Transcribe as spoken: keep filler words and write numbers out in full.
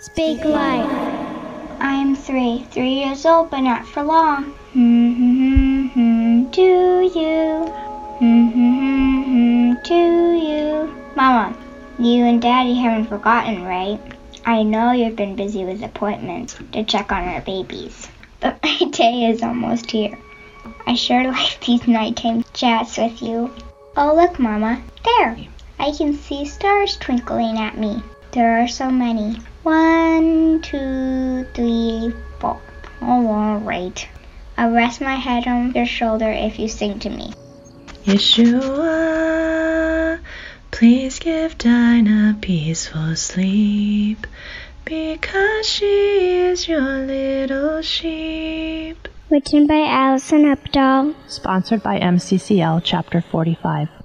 Speak life. I am three, three years old, but not for long. Hmm, to you, hmm, to you. Mama, you and Daddy haven't forgotten, right? I know you've been busy with appointments to check on our babies, but my day is almost here. I sure like these nighttime chats with you. Oh, look, Mama, there. I can see stars twinkling at me. There are so many. One, two, three, four. Oh, all right. I'll rest my head on your shoulder if you sing to me. Yeshua, please give Dinah peaceful sleep, because she is your little sheep. Written by Allison Updahl. Sponsored by M C C L Chapter forty-five.